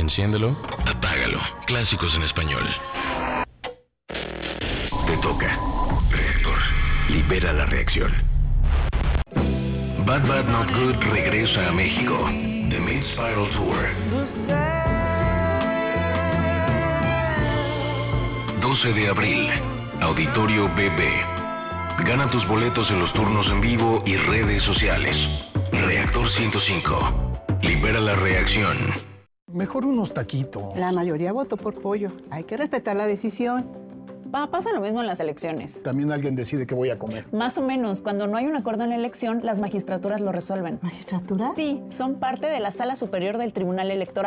Enciéndelo, apágalo. Clásicos en español. Te toca. Reactor. Libera la reacción. Bad Bad Not Good regresa a México. The Mid-Spiral Tour. 12 de abril. Auditorio BB. Gana tus boletos en los turnos en vivo y redes sociales. Reactor 105. Libera la reacción. Mejor unos taquitos. La mayoría votó por pollo. Hay que respetar la decisión. Pasa lo mismo en las elecciones. También alguien decide qué voy a comer. Más o menos, cuando no hay un acuerdo en la elección, las magistraturas lo resuelven. ¿Magistratura? Sí, son parte de la Sala Superior del Tribunal Electoral.